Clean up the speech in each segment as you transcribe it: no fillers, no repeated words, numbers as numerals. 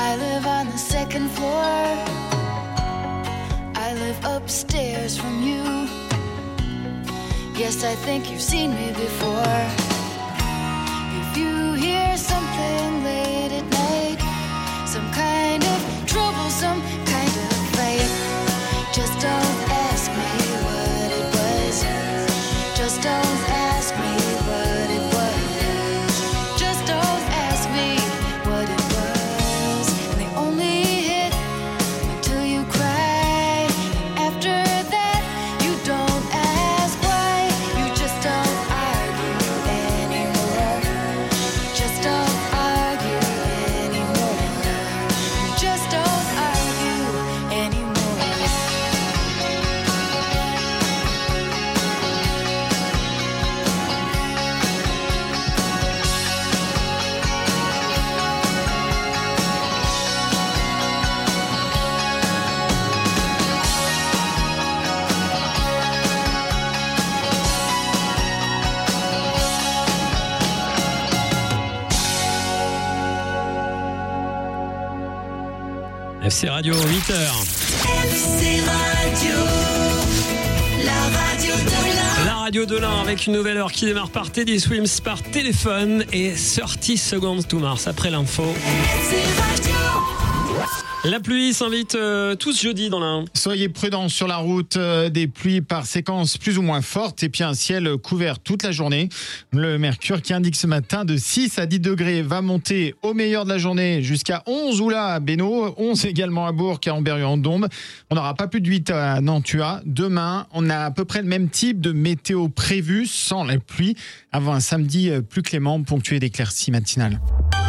I live on the second floor. I live upstairs from you. Yes, I think you've seen me before. If you hear something late at night, some kind of trouble, some kind of fight, just don't ask me what it was. Just don't ask me what it was. Just don't ask me what it was. And they only hit until you cry. And after that, you don't ask why. You just don't argue anymore. Just don't argue anymore. Just don't argue anymore. FC Radio, 8h. FC Radio, la radio de l'Ain. La radio de l'Ain avec une nouvelle heure qui démarre par Teddy Swims par téléphone et 30 seconds to Mars après l'info. FC Radio. La pluie s'invite tous jeudi dans l'Ain. Soyez prudents sur la route, des pluies par séquences plus ou moins fortes et puis un ciel couvert toute la journée. Le mercure qui indique ce matin de 6 à 10 degrés va monter au meilleur de la journée jusqu'à 11 ou là à Bénaud, 11 également à Bourg, à Amberieu en Dombes. On n'aura pas plus de 8 à Nantua. Demain, on a à peu près le même type de météo prévu sans la pluie avant un samedi plus clément ponctué d'éclaircies matinales.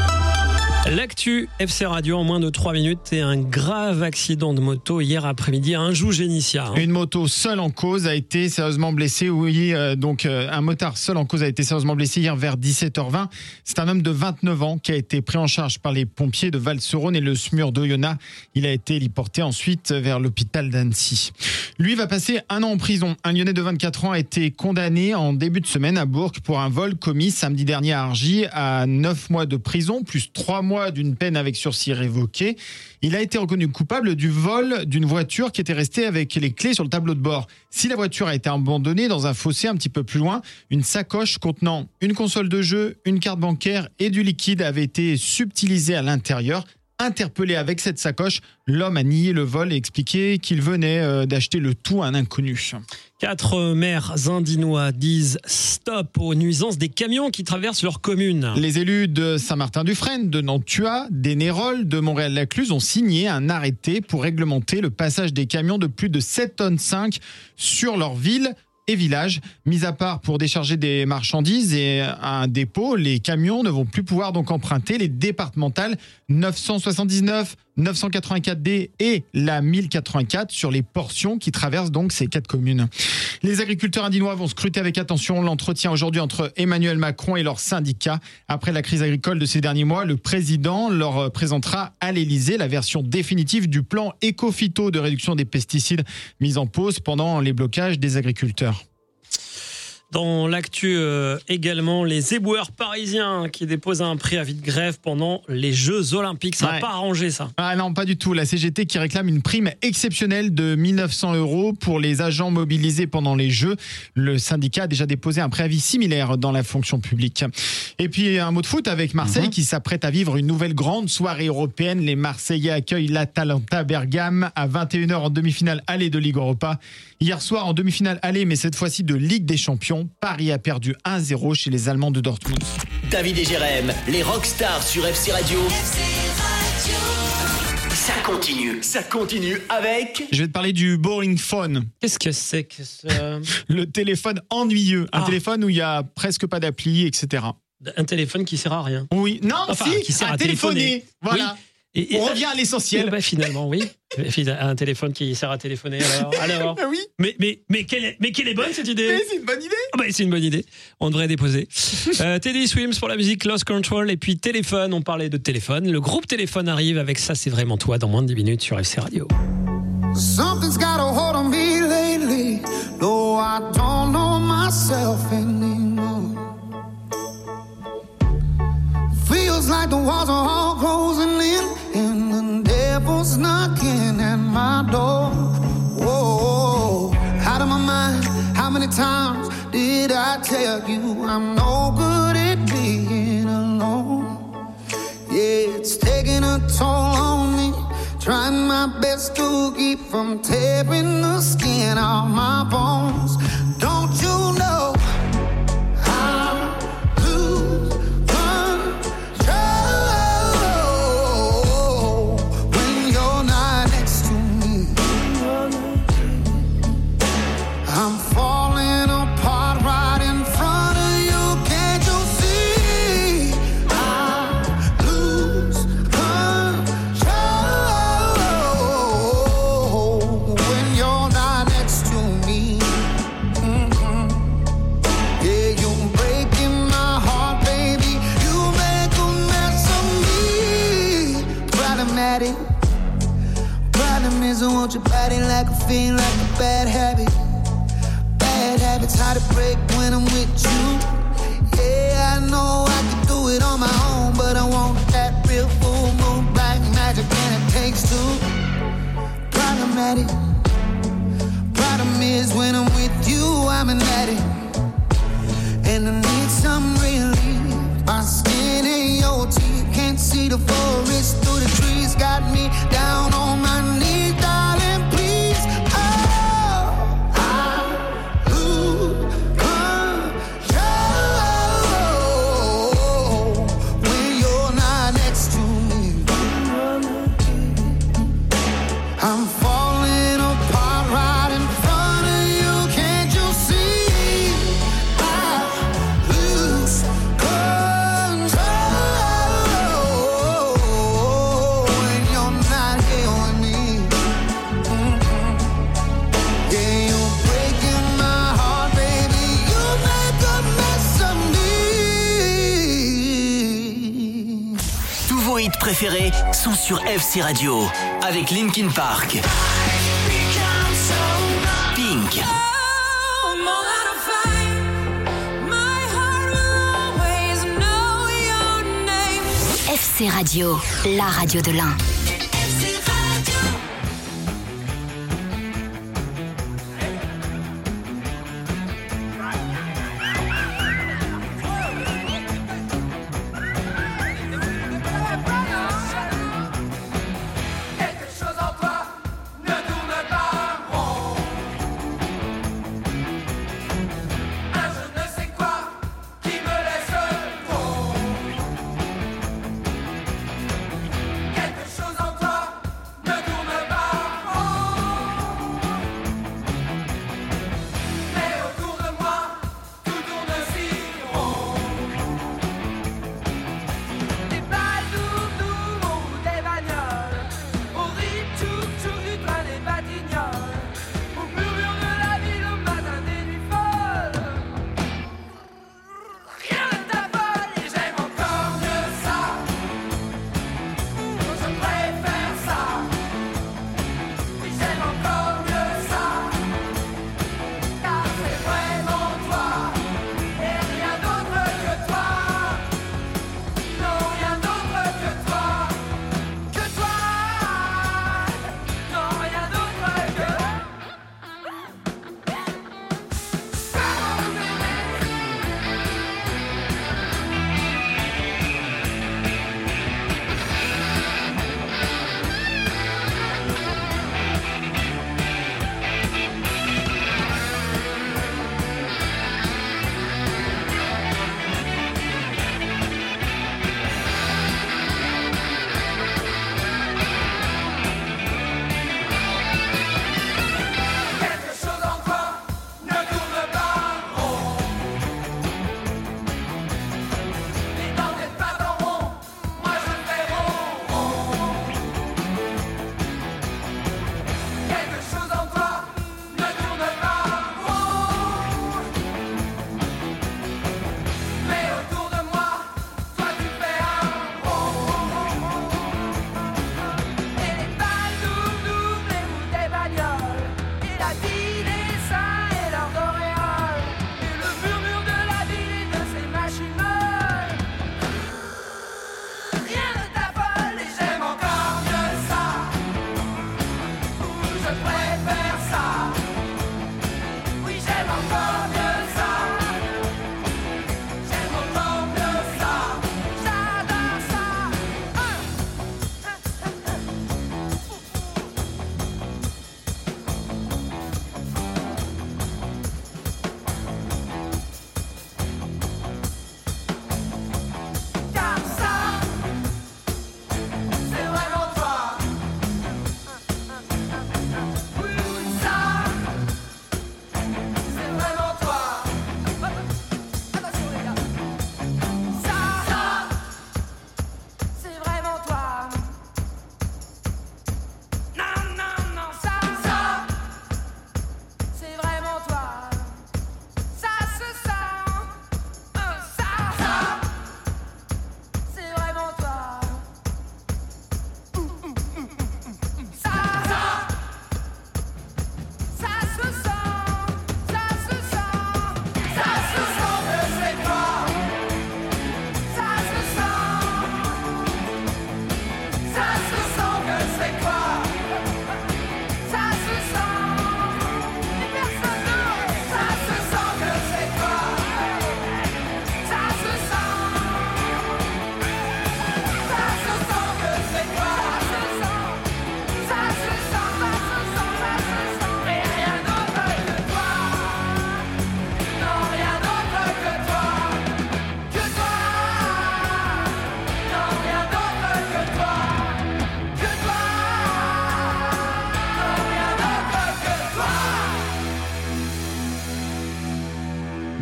L'actu FC Radio en moins de 3 minutes et un grave accident de moto hier après-midi à Anjou-Génissia. Une moto seule en cause a été sérieusement blessée. Oui, un motard seul en cause a été sérieusement blessé hier vers 17h20. C'est un homme de 29 ans qui a été pris en charge par les pompiers de Val-Seronne et le SMUR d'Oyonnax. Il a été héliporté ensuite vers l'hôpital d'Annecy. Lui va passer 1 an en prison. Un Lyonnais de 24 ans a été condamné en début de semaine à Bourg pour un vol commis samedi dernier à Argy à 9 mois de prison plus 3 mois d'une peine avec sursis révoqué. Il a été reconnu coupable du vol d'une voiture qui était restée avec les clés sur le tableau de bord. Si la voiture a été abandonnée dans un fossé un petit peu plus loin, une sacoche contenant une console de jeu, une carte bancaire et du liquide avait été subtilisée à l'intérieur. Interpellé avec cette sacoche, l'homme a nié le vol et expliqué qu'il venait d'acheter le tout à un inconnu. 4 maires indinois disent stop aux nuisances des camions qui traversent leur commune. Les élus de Saint-Martin-du-Frêne, de Nantua, d'Énéroles, de Montréal-Lacluse ont signé un arrêté pour réglementer le passage des camions de plus de 7,5 tonnes sur leur ville et villages. Mis à part pour décharger des marchandises et un dépôt, les camions ne vont plus pouvoir donc emprunter les départementales 979, 984D et la 1084 sur les portions qui traversent donc ces 4 communes. Les agriculteurs indinois vont scruter avec attention l'entretien aujourd'hui entre Emmanuel Macron et leurs syndicats. Après la crise agricole de ces derniers mois, le président leur présentera à l'Élysée la version définitive du plan éco-phyto de réduction des pesticides mis en pause pendant les blocages des agriculteurs. Dans l'actu également, les éboueurs parisiens qui déposent un préavis de grève pendant les Jeux Olympiques. Ça n'a pas arrangé ça. Ah non, pas du tout. La CGT qui réclame une prime exceptionnelle de 1 900 € pour les agents mobilisés pendant les Jeux. Le syndicat a déjà déposé un préavis similaire dans la fonction publique. Et puis un mot de foot avec Marseille qui s'apprête à vivre une nouvelle grande soirée européenne. Les Marseillais accueillent l'Atalanta Bergame à 21h en demi-finale aller de Ligue Europa. Hier soir en demi-finale aller, mais cette fois-ci de Ligue des Champions, Paris a perdu 1-0 chez les Allemands de Dortmund. David et Jérém, les rockstars sur FC Radio. FC Radio. Ça continue avec... Je vais te parler du boring phone. Qu'est-ce que c'est que ça ? Le téléphone ennuyeux. Un téléphone où il n'y a presque pas d'appli, etc. Un téléphone qui sert à rien. Oui, non, qui sert à téléphoner. Voilà. Oui. Et on revient à l'essentiel. Finalement, oui. Un téléphone qui sert à téléphoner. Alors. Oui. Mais quelle est bonne cette idée ? Mais c'est une bonne idée. C'est une bonne idée. On devrait déposer. Teddy Swims pour la musique Lost Control et puis téléphone. On parlait de téléphone. Le groupe Téléphone arrive avec Ça c'est vraiment toi dans moins de 10 minutes sur FC Radio. Something's got a hold on me lately. No, I don't know myself anymore. Feels like the walls are all closing in and was knocking at my door. Whoa, out of my mind. How many times did I tell you I'm no good at being alone? Yeah, it's taking a toll on me. Trying my best to keep from tearing the skin off my bones. Don't you know I lose control when you're not next to me? I'm falling apart right in front of you. Can't you see? I lose control when you're not next to me. Yeah, you're breaking my heart, baby. You make a mess of me. Problematic. Problem is I want your body like a fiend, like a bad habit. Bad habits hard to break when I'm with you. Yeah, I know I can do it on my own, but I want that real full moon black magic, and it takes two. Problematic. Problem is when I'm with you, I'm an addict, and I need some relief. My skin and your teeth can't see the forest through the trees. Got me down on my knees, darling, please. Oh, I lose control when you're not next to me. I'm falling apart right in front of you. Can't you see? I lose control when you're not here with me. Yeah, you're breaking my heart, baby. You make a mess of me. Tous vos hits préférés sont sur FC Radio avec Linkin Park, Pink, FC Radio, la radio de l'Ain. Quelque chose en toi ne tourne pas rond. Un je ne sais quoi qui me laisse tomber. Quelque chose en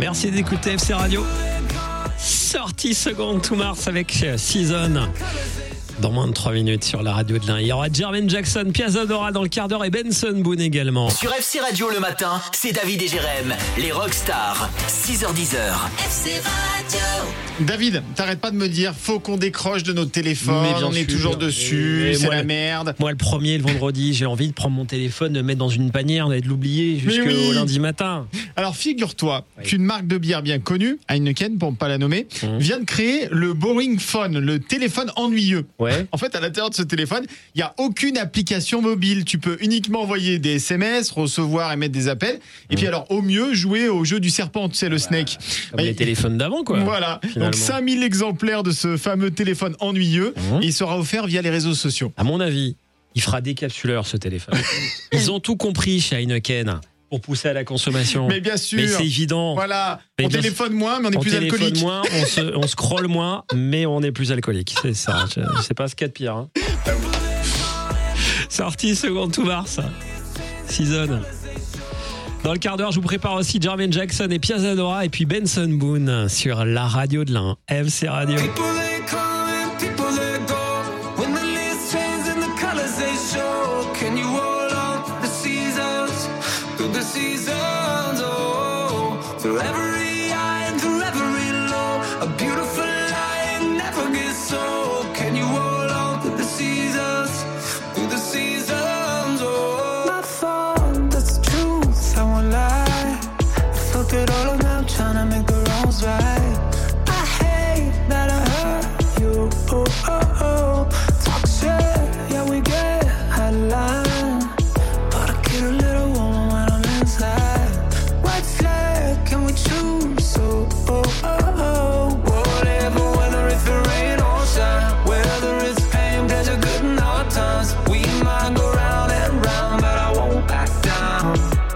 Merci d'écouter FC Radio. Sortie Second to Mars avec Season. Dans moins de 3 minutes sur la radio de l'Ain. Il y aura Jermaine Jackson, Piazza Dora dans le quart d'heure et Benson Boone également. Sur FC Radio le matin, c'est David et Jérém, les rockstars. 6h-10h. FC Radio. David, t'arrêtes pas de me dire, faut qu'on décroche de notre téléphone, Mais bien on est sûr. toujours dessus, Et c'est moi, la merde. Moi, le premier, le vendredi, j'ai envie de prendre mon téléphone, de le mettre dans une panière et de l'oublier jusqu'au oui. lundi matin. Alors figure-toi Oui. qu'une marque de bière bien connue, Heineken pour ne pas la nommer, vient de créer le Boring Phone, le téléphone ennuyeux. Ouais. En fait, à l'intérieur de ce téléphone, il n'y a aucune application mobile. Tu peux uniquement envoyer des SMS, recevoir et mettre des appels. Et puis alors, au mieux, jouer au jeu du serpent, tu sais, le Snake. Comme les téléphones d'avant, quoi. Voilà. finalement. Donc 5000 exemplaires de ce fameux téléphone ennuyeux. Et il sera offert via les réseaux sociaux. À mon avis, il fera décapsuleur, ce téléphone. Ils ont tout compris chez Heineken pour pousser à la consommation. Mais bien sûr. Mais c'est évident. Voilà. Mais On bien téléphone moins, mais on est On plus téléphone alcoolique. moins, on scrolle moins, mais on est plus alcoolique. C'est ça. Je sais pas ce qu'il y a de pire. Hein. Sortie Second to Mars. Season. Dans le quart d'heure, je vous prépare aussi Jermaine Jackson et Piazza Dora et puis Benson Boone sur la radio de l'Ain, FC Radio. People they come and people they go. When the leaves change and the colors they show. Can you hold on to the seasons? Through the seasons, oh. Through every high and through every low. A beautiful line never gets old. Can you hold on to the seasons? Through the seasons, oh. My fault, that's the truth, I won't lie. I fucked it all up now, trying to make the wrongs right. I hate that I hurt you. Oh, oh, oh. Talk shit, yeah, we get out of line. But I get a little warm when I'm inside. White flag, can we choose? Oh, oh, oh, oh. Whatever, whether it's the rain or shine. Whether it's pain, pleasure, good and hard times. We might go round and round, but I won't back down.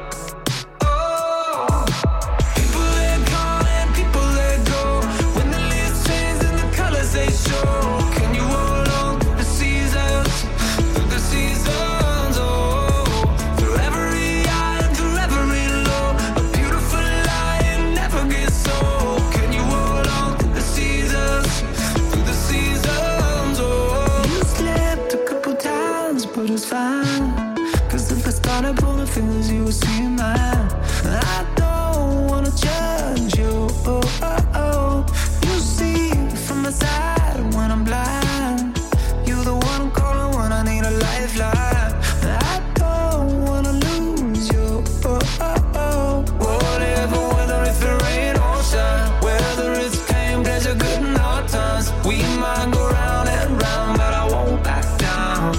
Oh, people they come and people they go. When the leaves change and the colors they show. Can you hold on to the seasons? Through the seasons, oh. Through every high and through every low. A beautiful line never gets old. Can you hold on to the seasons? Through the seasons, oh. You slipped a couple times, but it's fine. Cause if I started pulling fingers, you would see mine. I don't wanna judge you, oh, oh, oh. You see from the side when I'm blind. You're the one I'm calling when I need a lifeline. I don't wanna lose you, oh, oh, oh. Whatever, whether it's the rain or shine. Whether it's pain, pleasure, good and hard times. We might go round and round, but I won't back down.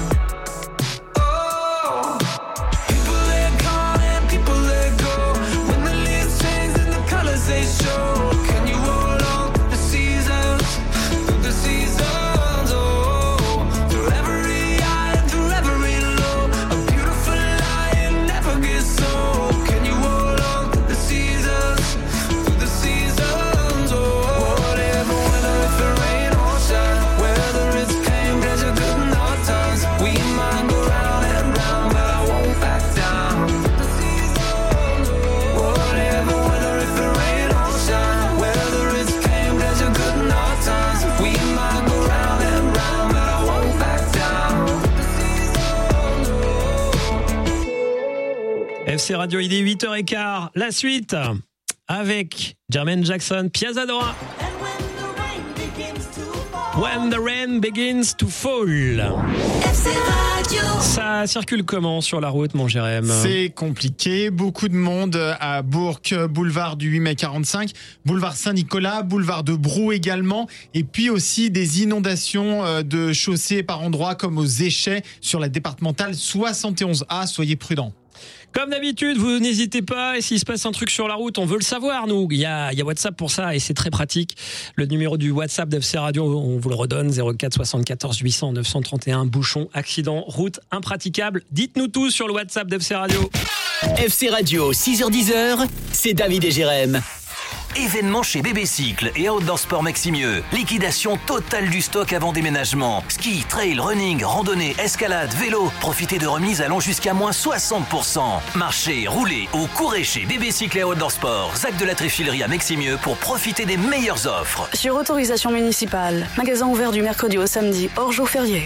Oh, people they come and people they go. When the leaves change and the colors they show. Can you hold on to the seasons? Through the seasons, oh. Through every high and through every low. A beautiful line never gets old. Can you hold on to the seasons? Through the seasons, oh. Whatever, whether it's the rain or shine. Whether it's pain, pleasure, good and hard times. We might go round and round, but I won't back down. The seasons, oh. Whatever, whether it's the rain or shine. Whether it's pain, pleasure, good and hard times. We might go round and round, but I won't back down. The seasons, oh. FC Radio, il est 8h15. La suite avec Jermaine Jackson, Piazza Dora. When the rain begins to fall. FC Radio. Ça circule comment sur la route, mon Jérém? C'est compliqué, beaucoup de monde à Bourg, boulevard du 8 mai 45, boulevard Saint-Nicolas, boulevard de Brou également, et puis aussi des inondations de chaussées par endroits comme aux Échets sur la départementale 71A, soyez prudents. Comme d'habitude, vous n'hésitez pas, et s'il se passe un truc sur la route, on veut le savoir, nous. Il y a WhatsApp pour ça, et c'est très pratique. Le numéro du WhatsApp d'FC Radio, on vous le redonne, 04 74 800 931, bouchon, accident, route impraticable. Dites-nous tout sur le WhatsApp d'FC Radio. FC Radio, 6h-10h, c'est David et Jérém. Événement chez Bébé Cycle et Outdoor Sport Maximieux. Liquidation totale du stock avant déménagement. Ski, trail, running, randonnée, escalade, vélo. Profitez de remises allant jusqu'à moins 60%. Marchez, roulez ou courez chez Bébé Cycle et Outdoor Sport. Zac de la Tréfilerie à Maximieux pour profiter des meilleures offres. Sur autorisation municipale. Magasin ouvert du mercredi au samedi, hors jour férié.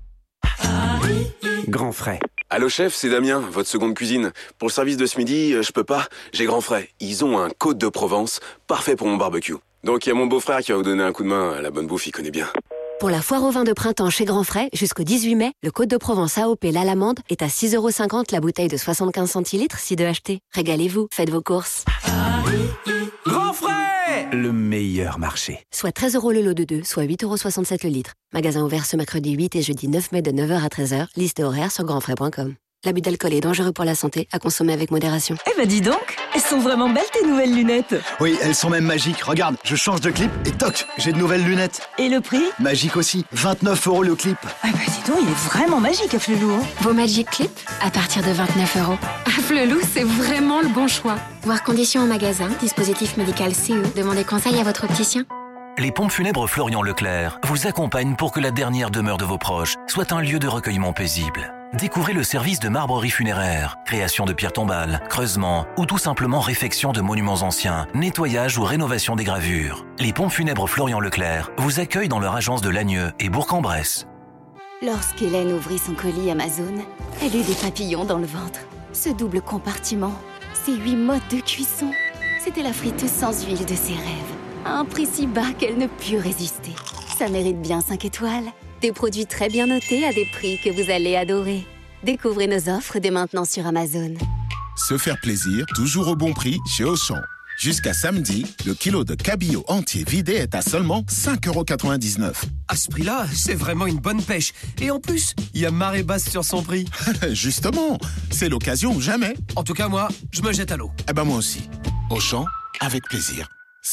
Grand frais. Allô chef, c'est Damien, votre seconde cuisine. Pour le service de ce midi, je peux pas, j'ai Grand Frais. Ils ont un Côte de Provence, parfait pour mon barbecue. Donc il y a mon beau-frère qui va vous donner un coup de main, la bonne bouffe, il connaît bien. Pour la foire au vin de printemps chez Grand Frais, jusqu'au 18 mai, le Côte de Provence AOP l'Alamande est à 6,50 € la bouteille de 75 centilitres si de acheter. Régalez-vous, faites vos courses. Grand frais, le meilleur marché. Soit 13 € le lot de 2, soit 8,67 € le litre. Magasin ouvert ce mercredi 8 et jeudi 9 mai de 9h à 13h. Liste horaire sur grandfrais.com. L'abus d'alcool est dangereux pour la santé, à consommer avec modération. Eh ben dis donc, elles sont vraiment belles tes nouvelles lunettes. Oui, elles sont même magiques. Regarde, je change de clip et toc, j'ai de nouvelles lunettes. Et le prix ? Magique aussi, 29 € le clip. Ah bah dis donc, il est vraiment magique Afflelou. Vos Magic Clips à partir de 29 €. Afflelou, c'est vraiment le bon choix. Voir conditions en magasin, dispositif médical CE. Demandez conseil à votre opticien. Les pompes funèbres Florian Leclerc vous accompagnent pour que la dernière demeure de vos proches soit un lieu de recueillement paisible. Découvrez le service de marbrerie funéraire, création de pierres tombales, creusement ou tout simplement réfection de monuments anciens, nettoyage ou rénovation des gravures. Les pompes funèbres Florian Leclerc vous accueillent dans leur agence de Lagneux et Bourg-en-Bresse. Lorsqu'Hélène ouvrit son colis Amazon, elle eut des papillons dans le ventre. Ce double compartiment, ces 8 modes de cuisson, c'était la friteuse sans huile de ses rêves. À un prix si bas qu'elle ne put résister. Ça mérite bien 5 étoiles. Des produits très bien notés à des prix que vous allez adorer. Découvrez nos offres dès maintenant sur Amazon. Se faire plaisir, toujours au bon prix chez Auchan. Jusqu'à samedi, le kilo de cabillaud entier vidé est à seulement 5,99 €. À ce prix-là, c'est vraiment une bonne pêche. Et en plus, il y a marée basse sur son prix. Justement, c'est l'occasion ou jamais. En tout cas, moi, je me jette à l'eau. Eh ben moi aussi. Auchan, avec plaisir.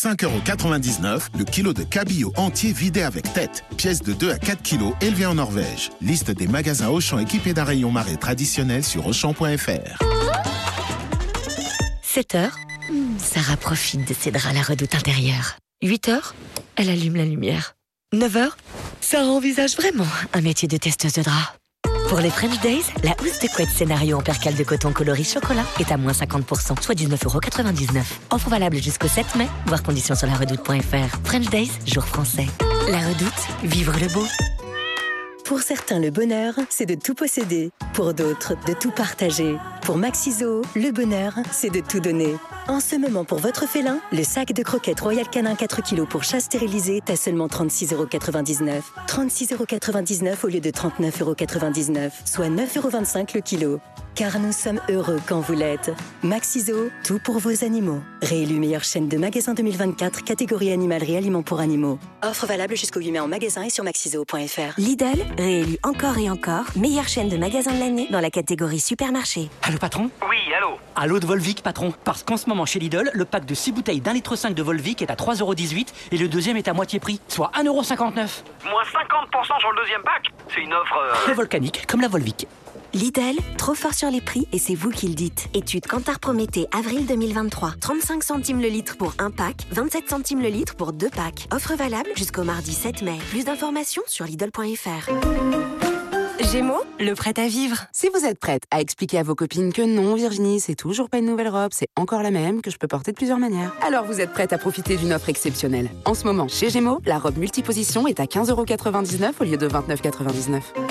5,99 € le kilo de cabillaud entier vidé avec tête. Pièce de 2 à 4 kilos élevée en Norvège. Liste des magasins Auchan équipés d'un rayon marée traditionnel sur Auchan.fr. 7h, Sarah profite de ses draps à la redoute intérieure. 8h, elle allume la lumière. 9h, Sarah envisage vraiment un métier de testeuse de draps. Pour les French Days, la housse de couette scénario en percale de coton coloris chocolat est à moins 50%, soit 19,99 €. Offre valable jusqu'au 7 mai, voir conditions sur laredoute.fr. French Days, jour français. La Redoute, vivre le beau. Pour certains, le bonheur, c'est de tout posséder. Pour d'autres, de tout partager. Pour Maxiso, le bonheur, c'est de tout donner. En ce moment, pour votre félin, le sac de croquettes Royal Canin 4 kg pour chat stérilisé est à seulement 36,99 €. 36,99 € au lieu de 39,99 €, soit 9,25 € le kilo. Car nous sommes heureux quand vous l'êtes. Maxiso, tout pour vos animaux. Réélu meilleure chaîne de magasins 2024, catégorie animalerie aliments pour animaux. Offre valable jusqu'au 8 mai en magasin et sur maxiso.fr. Lidl, réélu encore et encore, meilleure chaîne de magasins de l'année dans la catégorie supermarché. Allô patron ? Oui, allô ? Allô de Volvic patron. Parce qu'en ce moment chez Lidl, le pack de 6 bouteilles d'1,5 litre de Volvic est à 3,18 € et le deuxième est à moitié prix, soit 1,59 €. Moins 50% sur le deuxième pack ? C'est une offre... Très volcanique, comme la Volvic. Lidl, trop fort sur les prix et c'est vous qui le dites. Étude Kantar Prométhée, avril 2023. 35 centimes le litre pour un pack, 27 centimes le litre pour 2 packs. Offre valable jusqu'au mardi 7 mai. Plus d'informations sur Lidl.fr. Gémeaux, le prêt à vivre. Si vous êtes prête à expliquer à vos copines que non, Virginie, c'est toujours pas une nouvelle robe, c'est encore la même, que je peux porter de plusieurs manières, alors vous êtes prête à profiter d'une offre exceptionnelle. En ce moment, chez Gémeaux, la robe multiposition est à 15,99 € au lieu de 29,99 €.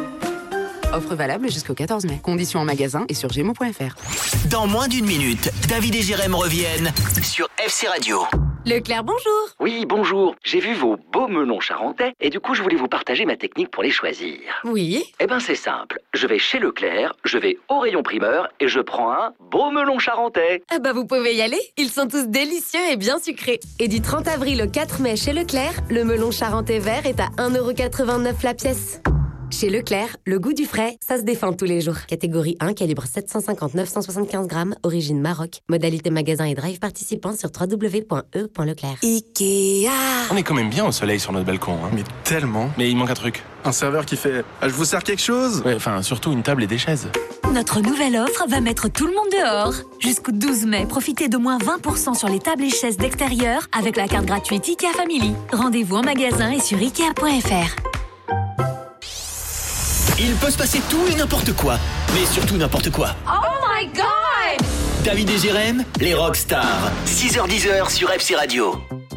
Offre valable jusqu'au 14 mai. Conditions en magasin et sur Gémeaux.fr. Dans moins d'une minute, David et Jérém reviennent sur FC Radio. Leclerc, bonjour. Oui, bonjour. J'ai vu vos beaux melons charentais et du coup, je voulais vous partager ma technique pour les choisir. Oui. Eh ben, c'est simple. Je vais chez Leclerc, je vais au rayon primeur et je prends un beau melon charentais. Ah bah, vous pouvez y aller. Ils sont tous délicieux et bien sucrés. Et du 30 avril au 4 mai chez Leclerc, le melon charentais vert est à 1,89 € la pièce. Chez Leclerc, le goût du frais, ça se défend tous les jours. Catégorie 1, calibre 759-175 grammes, origine Maroc. Modalité magasin et drive participant sur www.e.leclerc. Ikea. On est quand même bien au soleil sur notre balcon. Hein. Mais tellement. Mais il manque un truc. Un serveur qui fait « Je vous sers quelque chose ?» Ouais, enfin, surtout une table et des chaises. Notre nouvelle offre va mettre tout le monde dehors. Jusqu'au 12 mai, profitez de moins 20% sur les tables et chaises d'extérieur avec la carte gratuite Ikea Family. Rendez-vous en magasin et sur Ikea.fr. Il peut se passer tout et n'importe quoi, mais surtout n'importe quoi. Oh my God! David et Jérém, les rockstars. 6h-10h sur FC Radio.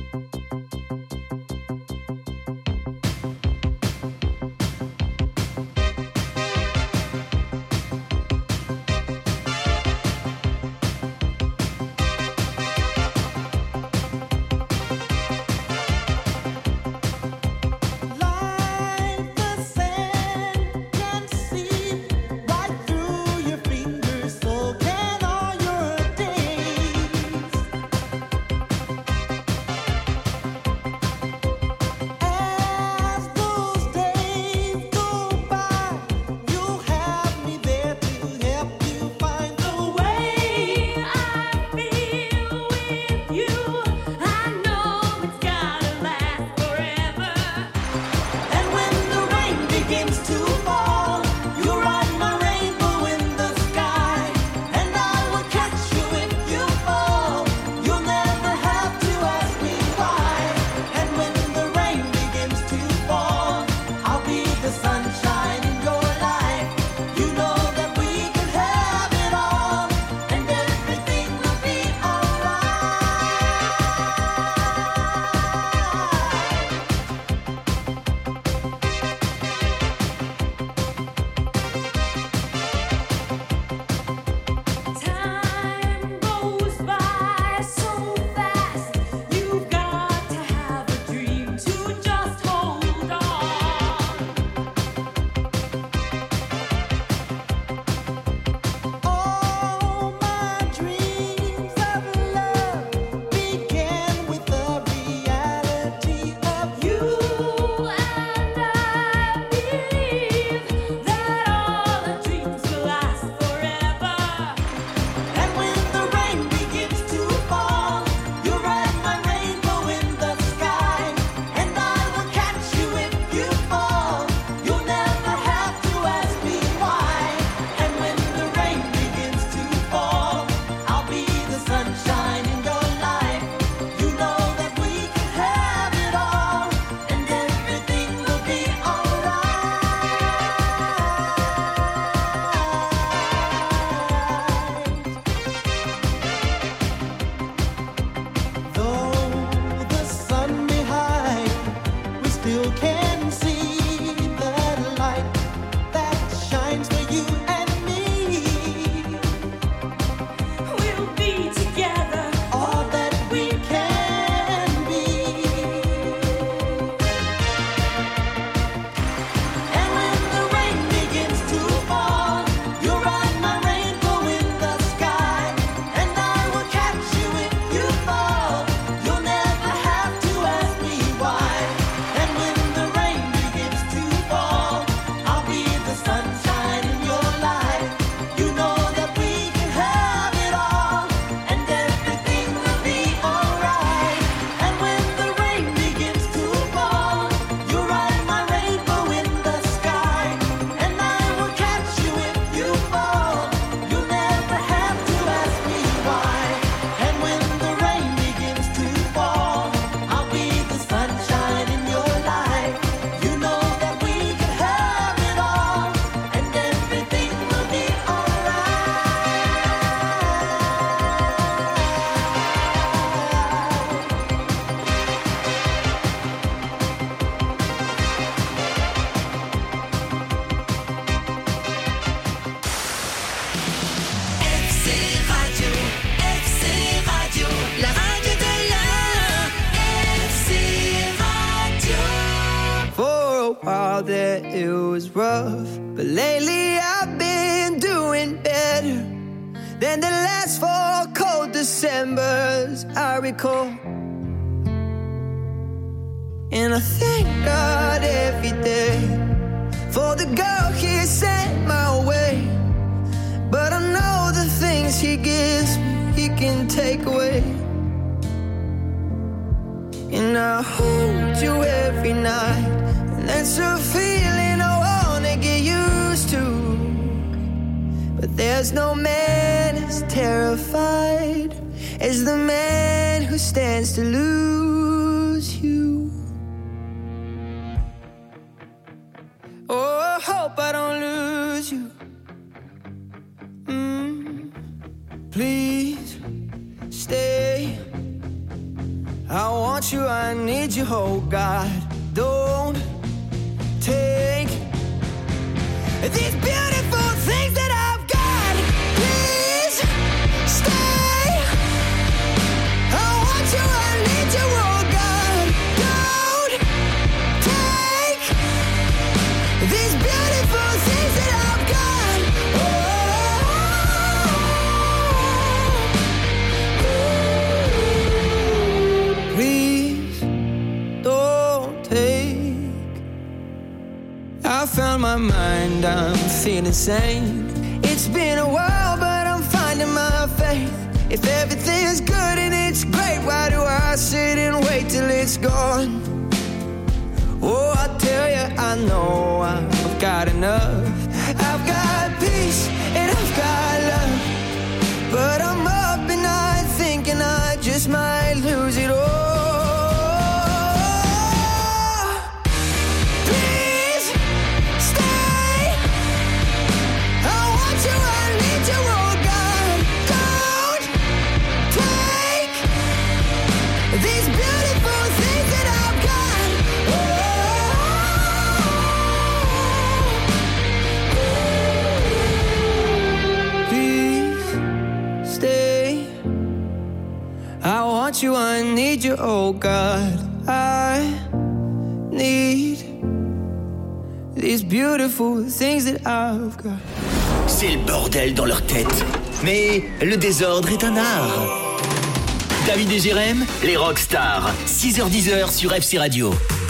while there it was rough. But lately I've been doing better than the last 4 cold Decembers I recall. And I thank God every day for the girl he sent my way. But I know the things he gives me, he can take away. And I hold you every night, and that's a feeling I wanna get used to. But there's no man as terrified as the man who stands to lose you. Oh, I hope I don't lose you. Please stay. I want you, I need you, oh God. Don't take these beautiful things that I've got. Please stay. I want you, I need you, oh God. Don't take these beautiful things that I've got. Please don't take. I found my mind, I'm feeling sane. It's been a while, but I'm finding my faith. If everything's good and it's great, why do I sit and wait till it's gone? Oh, I tell you, I know I've got enough. I've got peace and I've got love, but I'm up and night thinking I just might lose it all. Please stay. I want you, I need you, oh God. Don't take these beautiful things that I've got. Please stay. I want you, I need you, oh God. I need these beautiful things that I've got. C'est le bordel dans leur tête. Mais le désordre est un art. David et Jérém, les Rockstars. 6h-10h sur FC Radio.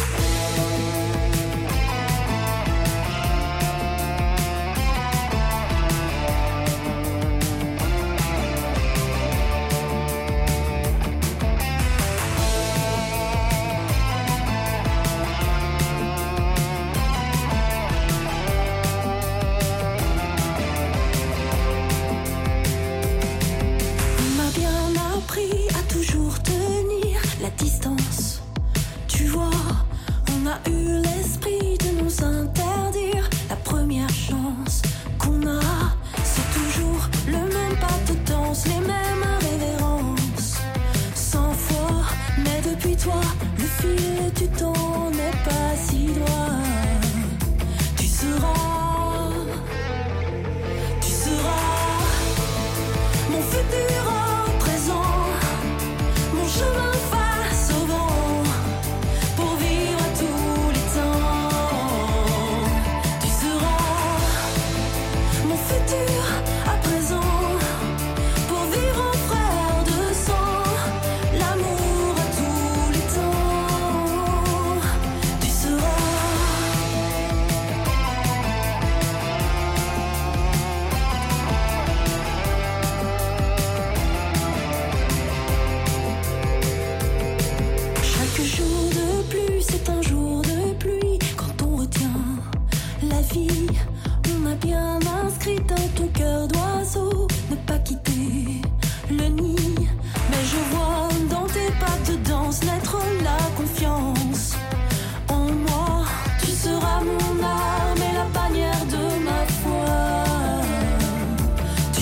On m'a bien appris à toujours tenir la distance. Tu vois, on a eu l'esprit de nous interdire la première chance qu'on a. C'est toujours le même pas de danse, les mêmes révérences. 100 fois, mais depuis toi, le fil du temps n'est pas si droit. Tu seras mon futur en présent, mon chemin face au vent, pour vivre à tous les temps. Tu seras mon futur à présent, pour vivre en frère de sang, l'amour à tous les temps. Tu chaque jour de plus est un jour de pluie. Quand on retient la vie, on a bien inscrit dans ton cœur d'oiseau ne pas quitter le nid. Mais je vois dans tes pas de danse naître la confiance en moi. Tu seras mon arme et la bannière de ma foi. Tu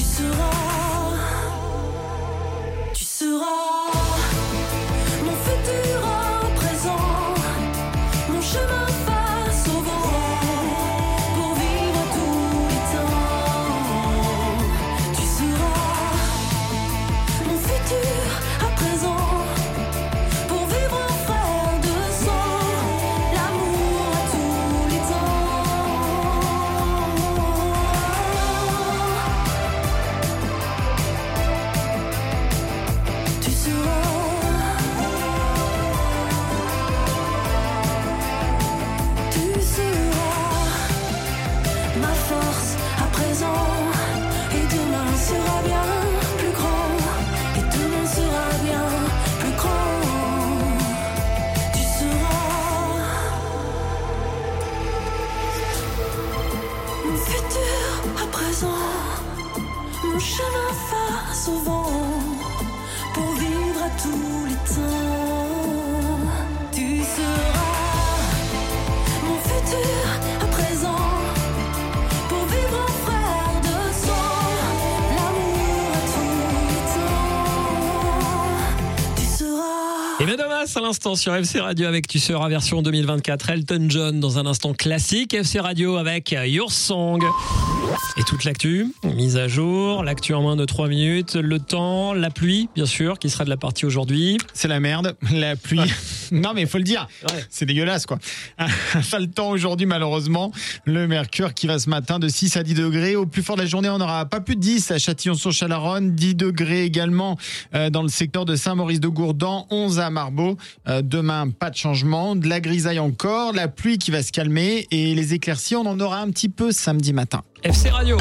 seras mon futur en présent, mon chemin face au vent, pour vivre à tous les temps. Tu seras mon futur à présent, pour vivre en frère présent, mon chemin face au vent, pour vivre à tous les temps. Tu seras mon futur à présent, pour vivre en frère de sang, l'amour à tous les temps. Tu seras. Et Thomas à l'instant sur FC Radio avec Tu seras version 2024. Elton John dans un instant classique. FC Radio avec Your Song. Et toute l'actu, mise à jour, l'actu en moins de 3 minutes, le temps, la pluie, bien sûr, qui sera de la partie aujourd'hui. C'est la merde, la pluie. Ouais. Non, mais il faut le dire, c'est dégueulasse, quoi. Pas le temps aujourd'hui, malheureusement. Le mercure qui va ce matin de 6 à 10 degrés. Au plus fort de la journée, on n'aura pas plus de 10 à Châtillon-sur-Chalaronne, 10 degrés également dans le secteur de Saint-Maurice-de-Gourdan, 11 à Marbeau. Demain, pas de changement, de la grisaille encore, la pluie qui va se calmer et les éclaircies, on en aura un petit peu samedi matin. FC Radio.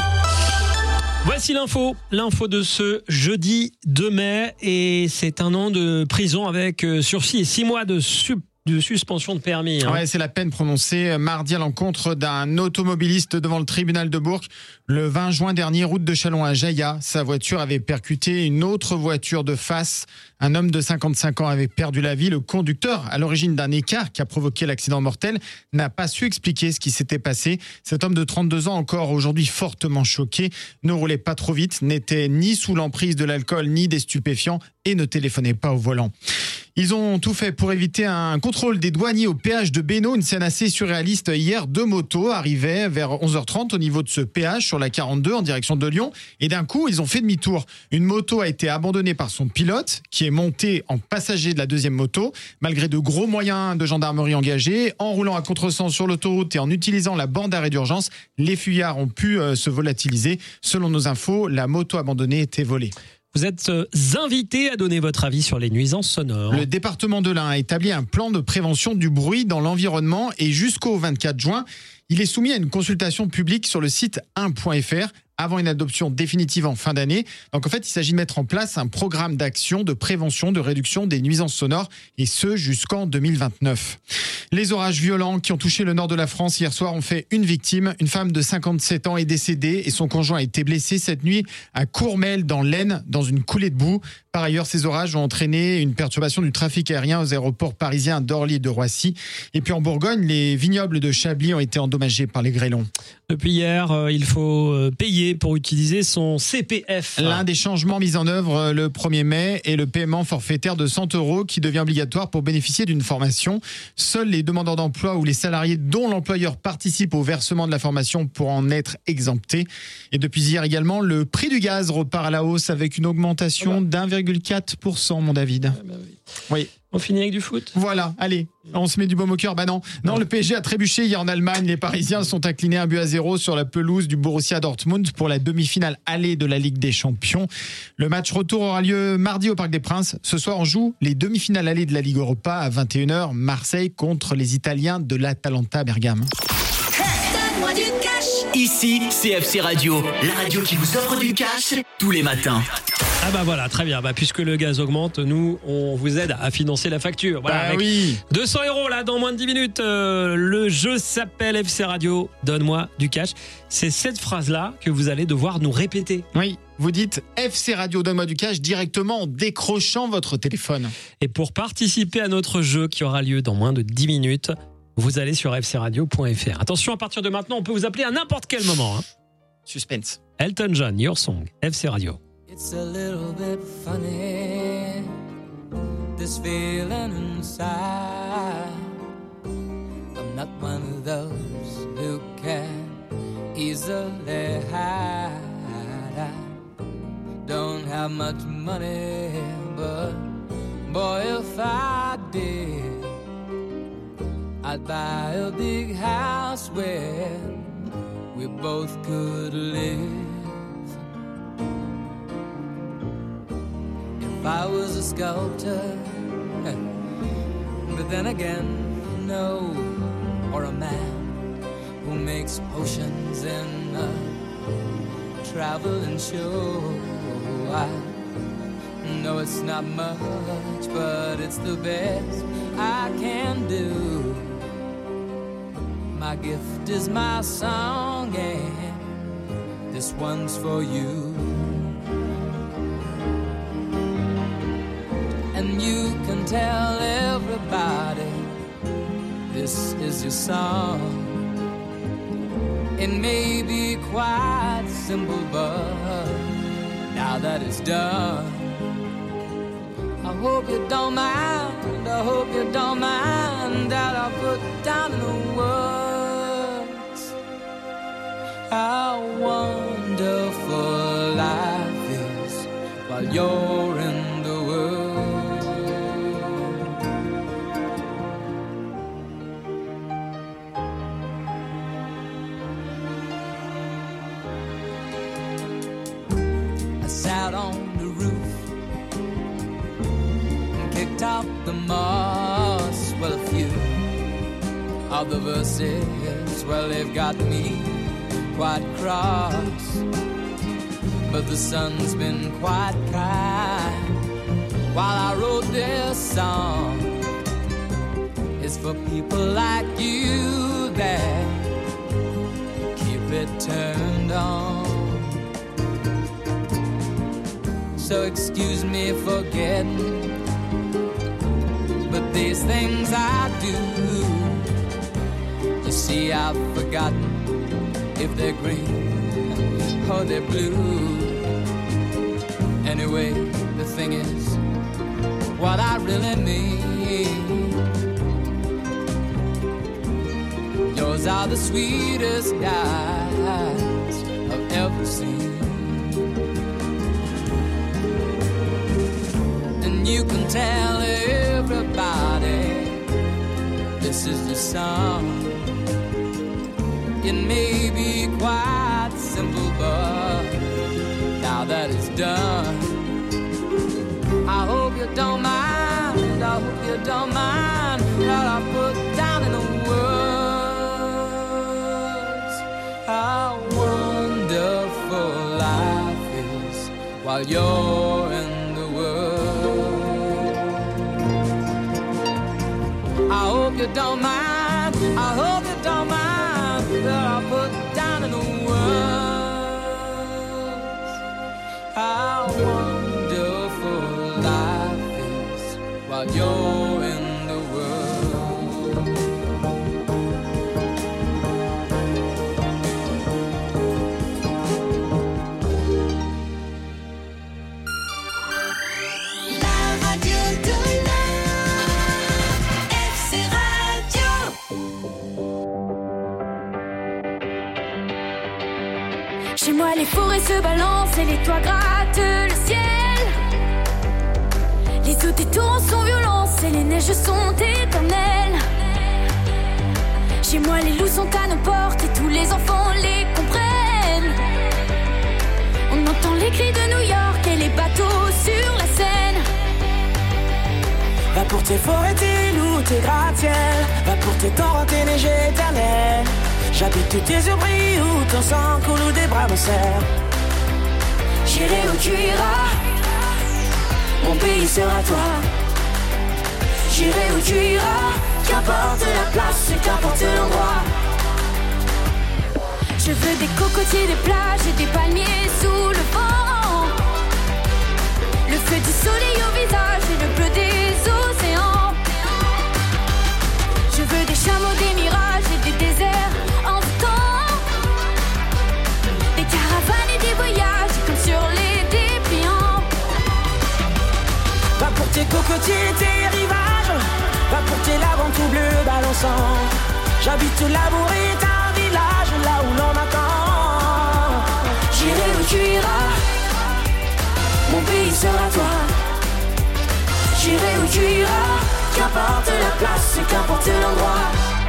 Voici l'info de ce jeudi 2 mai et c'est un an de prison avec sursis et 6 mois de suspension de permis. Ouais, c'est la peine prononcée mardi à l'encontre d'un automobiliste devant le tribunal de Bourg. Le 20 juin dernier, route de Châlons à Jaillat, sa voiture avait percuté une autre voiture de face. Un homme de 55 ans avait perdu la vie. Le conducteur, à l'origine d'un écart qui a provoqué l'accident mortel, n'a pas su expliquer ce qui s'était passé. Cet homme de 32 ans, encore aujourd'hui fortement choqué, ne roulait pas trop vite, n'était ni sous l'emprise de l'alcool ni des stupéfiants et ne téléphonait pas au volant. Ils ont tout fait pour éviter un contrôle des douaniers au péage de Bénaud. Une scène assez surréaliste hier. 2 motos arrivaient vers 11h30 au niveau de ce péage sur la 42 en direction de Lyon. Et d'un coup, ils ont fait demi-tour. Une moto a été abandonnée par son pilote qui est monté en passager de la deuxième moto. Malgré de gros moyens de gendarmerie engagés, en roulant à contresens sur l'autoroute et en utilisant la bande d'arrêt d'urgence, les fuyards ont pu se volatiliser. Selon nos infos, la moto abandonnée était volée. Vous êtes invité à donner votre avis sur les nuisances sonores. Le département de l'Ain a établi un plan de prévention du bruit dans l'environnement et jusqu'au 24 juin, il est soumis à une consultation publique sur le site 1.fr avant une adoption définitive en fin d'année. Donc en fait, il s'agit de mettre en place un programme d'action de prévention, de réduction des nuisances sonores et ce jusqu'en 2029. Les orages violents qui ont touché le nord de la France hier soir ont fait une victime. Une femme de 57 ans est décédée et son conjoint a été blessé cette nuit à Courmel dans l'Aisne dans une coulée de boue. Par ailleurs, ces orages ont entraîné une perturbation du trafic aérien aux aéroports parisiens d'Orly et de Roissy. Et puis en Bourgogne, les vignobles de Chablis ont été endommagés par les grêlons. Depuis hier, il faut payer pour utiliser son CPF. L'un des changements mis en œuvre le 1er mai est le paiement forfaitaire de 100 € qui devient obligatoire pour bénéficier d'une formation. Seuls les demandeurs d'emploi ou les salariés dont l'employeur participe au versement de la formation pourront en être exemptés. Et depuis hier également, le prix du gaz repart à la hausse avec une augmentation d'1,4%, mon David. Oui. On finit avec du foot. Voilà, allez, on se met du baume au cœur. Bah non, le PSG a trébuché hier en Allemagne. Les Parisiens sont inclinés 1-0 sur la pelouse du Borussia Dortmund pour la demi-finale allée de la Ligue des Champions. Le match retour aura lieu mardi au Parc des Princes. Ce soir, on joue les demi-finales allées de la Ligue Europa à 21h. Marseille contre les Italiens de l'Atalanta Bergame. Donne-moi du cash. Ici, c'est FC Radio, la radio qui vous offre du cash tous les matins. Ah bah voilà, très bien. Puisque le gaz augmente, nous, on vous aide à financer la facture. Voilà, avec oui. 200 € là, dans moins de 10 minutes. Le jeu s'appelle FC Radio, donne-moi du cash. C'est cette phrase-là que vous allez devoir nous répéter. Oui, vous dites FC Radio, donne-moi du cash directement en décrochant votre téléphone. Et pour participer à notre jeu qui aura lieu dans moins de 10 minutes, vous allez sur fcradio.fr. Attention, à partir de maintenant, on peut vous appeler à n'importe quel moment. Suspense. Elton John, Your Song, FC Radio. It's a little bit funny, this feeling inside. I'm not one of those who can easily hide. I don't have much money, but boy, if I did, I'd buy a big house where we both could live. If I was a sculptor, but then again, no, or a man who makes potions in a traveling show. I know it's not much, but it's the best I can do. My gift is my song, and this this one's for you. And you can tell everybody this is your song. It may be quite simple, but now that it's done, I hope you don't mind, I hope you don't mind that I put down in the words how wonderful life is while you're in the world. I sat on the roof and kicked out the moss. Well, a few of the verses, well, they've got me quite cross, but the sun's been quite kind while I wrote this song. It's for people like you that keep it turned on. So excuse me for getting, but these things I do, you see, I've forgotten if they're green or they're blue. Anyway, the thing is, what I really mean, yours are the sweetest eyes I've ever seen. And you can tell everybody this is the song. It may be quite simple, but now that it's done, I hope you don't mind, I hope you don't mind what I put down in the words how wonderful life is while you're in the world. I hope you don't mind, I hope you don't mind that I put down in the words how wonderful life is while you're in the world. La radio de FC Radio. Chez moi, les forêts se balancent et les toits grattent le ciel. Les eaux des torrents sont violentes et les neiges sont éternelles. Chez moi, les loups sont à nos portes et tous les enfants les comprennent. On entend les cris de New York et les bateaux sur la Seine. Va pour tes forêts, tes loups, tes gratte-ciel. Va pour tes torrents, tes neiges éternelles. J'habite tous tes abris où ton sang coule ou des bras me serrent. J'irai où tu iras, mon pays sera toi. J'irai où tu iras, qu'importe la place et qu'importe l'endroit. Je veux des cocotiers, des plages et des palmiers sous le vent. Le feu du soleil au visage et le bleu des océans. Je veux des chameaux, des mirages et des déserts en temps. Des caravanes et des voyages comme sur les dépliants. Va pour tes cocotiers, tes rivages. Va pour tes laves tout bleu balançant. J'habite l'amour est un village là où l'on attend. J'irai où tu iras, mon pays sera toi. J'irai où tu iras, qu'importe la place et qu'importe l'endroit.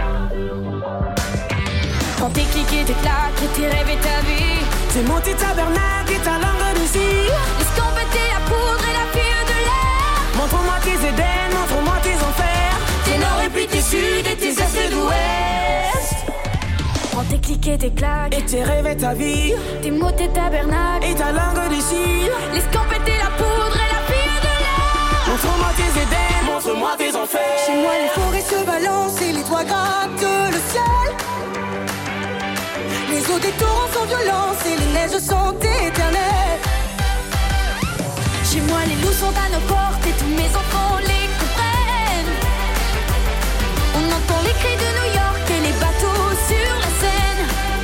Quand tes clics et tes claques et tes rêves et ta vie, tes mots, tes tabernacles et ta langue de cire. L'escampette et la poudre et la fille de l'air. Montre-moi tes Éden, montre-moi tes enfers. Tes nord et puis tes sud et tes est et d'ouest. Prends tes clics et tes claques et tes rêves et ta vie. Tes mots, tes tabernacles et ta langue de cire. L'escampette et la poudre et la fille de l'air. Montre-moi tes Éden, montre-moi tes enfers. Chez moi les forêts se balancent et les toits grattent le ciel. Les Les eaux des torrents sont violentes et les neiges sont éternelles. Chez moi les loups sont à nos portes et tous mes enfants les comprennent. On entend les cris de New York et les bateaux sur la Seine.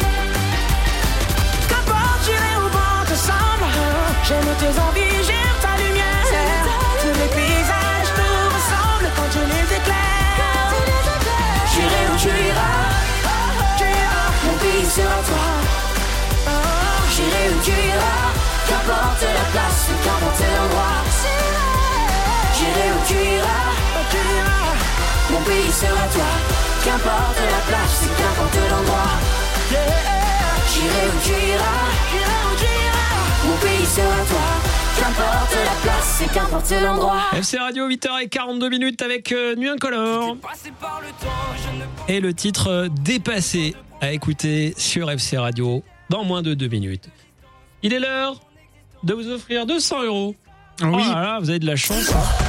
Qu'importe, j'irai au vent ensemble. J'aime tes envies, j'aime ta lumière. Tous les paysages te ressemblent quand je les éclaire. J'irai où tu iras, mon pays sera toi. J'irai où tu iras, qu'importe la place, qu'importe l'endroit. J'irai où tu iras, mon pays sera toi. Qu'importe la place, qu'importe l'endroit. J'irai où tu iras, mon pays sera toi. Qu'importe la place, qu'importe l'endroit. FC Radio, 8h42 avec Nuit Incolore. Et le titre Dépassé à écouter sur FC Radio dans moins de 2 minutes. Il est l'heure de vous offrir 200 €. Oui. Oh là là, vous avez de la chance.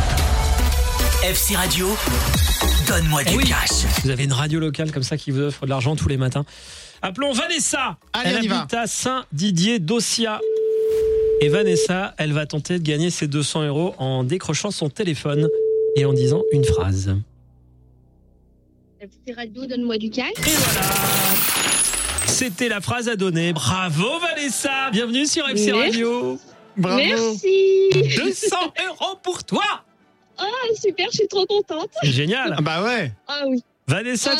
FC Radio, donne-moi du cash. Vous avez une radio locale comme ça qui vous offre de l'argent tous les matins. Appelons Vanessa. Allez, elle on y va. habite à Saint-Didier-d'Ossia. Et Vanessa, elle va tenter de gagner ses 200 € en décrochant son téléphone et en disant une phrase. FC Radio, donne-moi du cash. Et voilà. C'était la phrase à donner. Bravo Vanessa, bienvenue sur FC Radio. Bravo. Merci. 200 € pour toi. Ah, super, je suis trop contente. C'est génial. Bah ouais. Ah oui. Vanessa,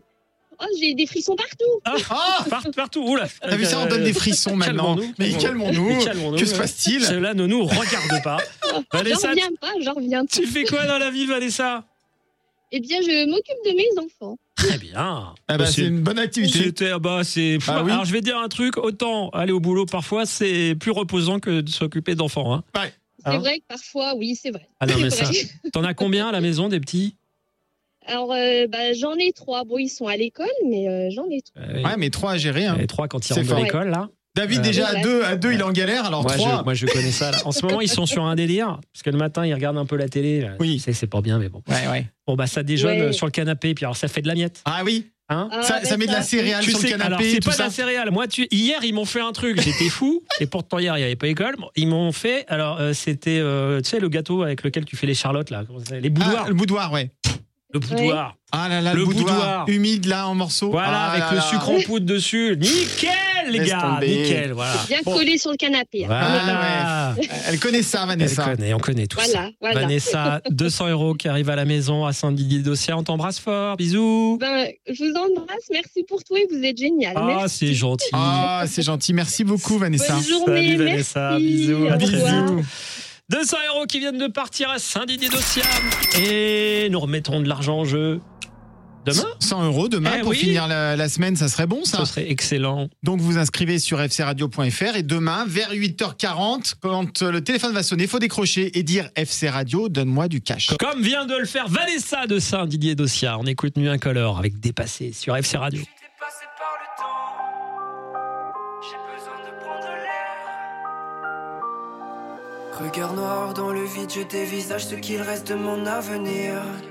j'ai des frissons partout. Partout. Oula. T'as vu ça, on donne des frissons maintenant. Mais calmons-nous. Que se passe-t-il? Cela ne nous regarde pas. Vanessa, J'en reviens pas. tu fais quoi dans la vie, Vanessa? Eh bien, je m'occupe de mes enfants. Très bien. C'est une bonne activité. Alors, je vais dire un truc. Autant aller au boulot, parfois, c'est plus reposant que de s'occuper d'enfants. Hein. Ouais. C'est vrai que parfois, oui, c'est vrai. Ah non, mais C'est ça. vrai. T'en as combien à la maison, des petits? Alors, j'en ai 3. Bon, ils sont à l'école, mais j'en ai 3. Ouais, mais 3 à gérer. Hein. Les 3 quand ils rentrent de l'école, là. David, déjà à deux, il est en galère, alors 3. Moi, je connais ça. Là. En ce moment, ils sont sur un délire, parce que le matin, ils regardent un peu la télé. Oui. C'est pas bien, mais bon. Ouais. Bon, bah, ça déjeune Ouais. sur le canapé, puis alors, ça fait de la miette. Ah oui. Hein Ça met de la céréale tu sur sais, le canapé. alors, c'est tout pas ça. de la céréale. Moi, hier, ils m'ont fait un truc. J'étais fou. Et pourtant, hier, il n'y avait pas école. Bon, ils m'ont fait. Alors, c'était, tu sais, le gâteau avec lequel tu fais les charlottes, là. Les boudoirs. Ah, le boudoir, ouais. Le boudoir. Ah là là, le boudoir. Humide, là, en morceaux. Voilà, Ah avec là le là. sucre en poudre dessus. Nickel, les Laisse gars. tomber. Nickel, voilà. Bien collé sur le canapé. Voilà. Elle connaît ça, Vanessa. On connaît tout Voilà, ça. voilà. Vanessa, 200 € qui arrivent à la maison à Saint-Didier-d'Ossia. On t'embrasse fort. Bisous. Je vous embrasse. Merci pour tout et vous êtes génial. Ah, Merci. c'est gentil. Ah, c'est gentil. Merci beaucoup, Vanessa. Bonne journée. Salut, Merci. Vanessa. Bisous. Au revoir. Bisous. 200 € qui viennent de partir à Saint-Didier-d'Ossia. Et nous remettrons de l'argent en jeu. Demain 100 € demain pour finir la semaine, ça serait bon ça. Ce serait excellent. Donc vous inscrivez sur fcradio.fr et demain vers 8h40 quand le téléphone va sonner, il faut décrocher et dire FC Radio, donne-moi du cash. Comme vient de le faire Vanessa de Saint-Didier-d'Ossia. On écoute Nuit Incolore avec Dépassé sur FC Radio. Regard noir dans le vide, je dévisage ce qu'il reste de mon avenir.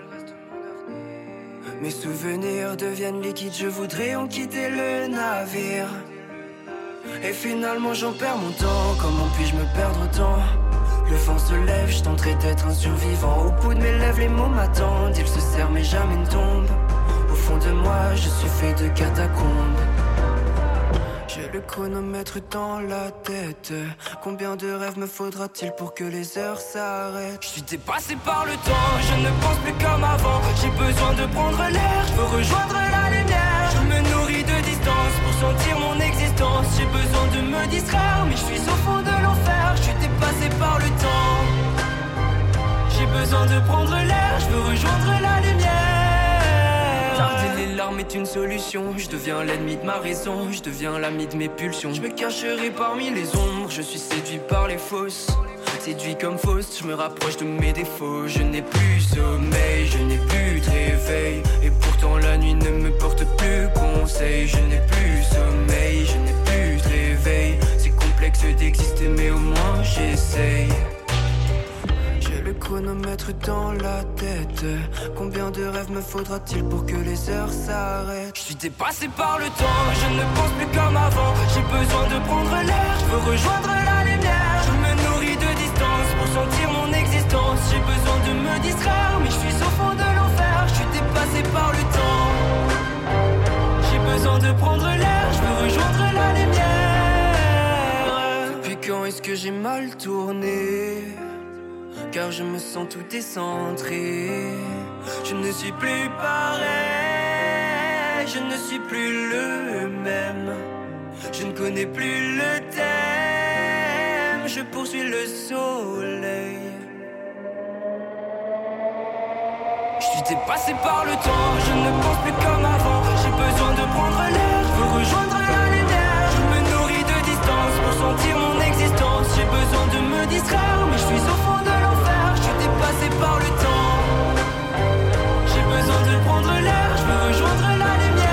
Mes souvenirs deviennent liquides, je voudrais en quitter le navire. Et finalement j'en perds mon temps, comment puis-je me perdre autant? Le vent se lève, je tenterai d'être un survivant. Au bout de mes lèvres les mots m'attendent, ils se serrent mais jamais ne tombent. Au fond de moi je suis fait de catacombes. J'ai le chronomètre dans la tête. Combien de rêves me faudra-t-il pour que les heures s'arrêtent? Je suis dépassé par le temps, je ne pense plus comme avant. J'ai besoin de prendre l'air, je veux rejoindre la lumière. Je me nourris de distance pour sentir mon existence. J'ai besoin de me distraire, mais je suis au fond de l'enfer. Je suis dépassé par le temps. J'ai besoin de prendre l'air, je veux rejoindre la lumière. Tarder les larmes est une solution. Je deviens l'ennemi de ma raison, je deviens l'ami de mes pulsions. Je me cacherai parmi les ombres, je suis séduit par les fausses. Séduit comme fausse, je me rapproche de mes défauts. Je n'ai plus sommeil, je n'ai plus de réveil. Et pourtant la nuit ne me porte plus conseil. Je n'ai plus sommeil, je n'ai plus de réveil. C'est complexe d'exister mais au moins j'essaye. J'ai le chronomètre dans la tête. Combien de rêves me faudra-t-il pour que les heures s'arrêtent? Je suis dépassé par le temps, je ne pense plus comme avant. J'ai besoin de prendre l'air, je veux rejoindre la lumière. Je me nourris de distance pour sentir mon existence. J'ai besoin de me distraire, mais je suis au fond de l'enfer. Je suis dépassé par le temps. J'ai besoin de prendre l'air, je veux rejoindre la lumière. Depuis quand est-ce que j'ai mal tourné? Car je me sens tout décentré. Je ne suis plus pareil, je ne suis plus le même. Je ne connais plus le thème, je poursuis le soleil. Je suis dépassé par le temps, je ne pense plus comme avant. J'ai besoin de prendre l'air, je veux rejoindre la lumière. Je me nourris de distance pour sentir mon existence. J'ai besoin de me distraire, mais je suis au fond de l'enfer. Je suis dépassé par le temps. J'ai besoin de prendre l'air, je veux rejoindre la lumière.